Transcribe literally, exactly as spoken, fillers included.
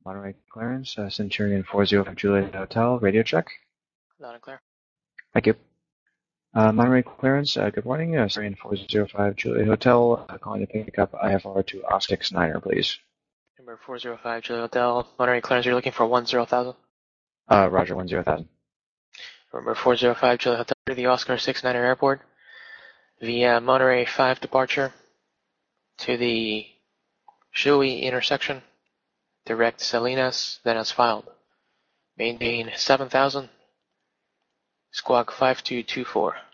Monterey clearance, uh, Centurion four zero five Juliet Hotel, radio check. Loud and clear. Thank you. Uh, Monterey clearance, uh, good morning. Uh, Centurion four zero five Juliet Hotel, uh, calling to pick up I F R to Oscar six niner, please. Number four zero five Juliet Hotel, Monterey clearance, you're looking for one zero thousand. Uh, Roger, one zero thousand. Number four zero five Juliet Hotel to the Oscar six niner Airport via Monterey five departure to the Shui intersection, direct Salinas, then as filed. Maintain seven thousand, squawk five two two four.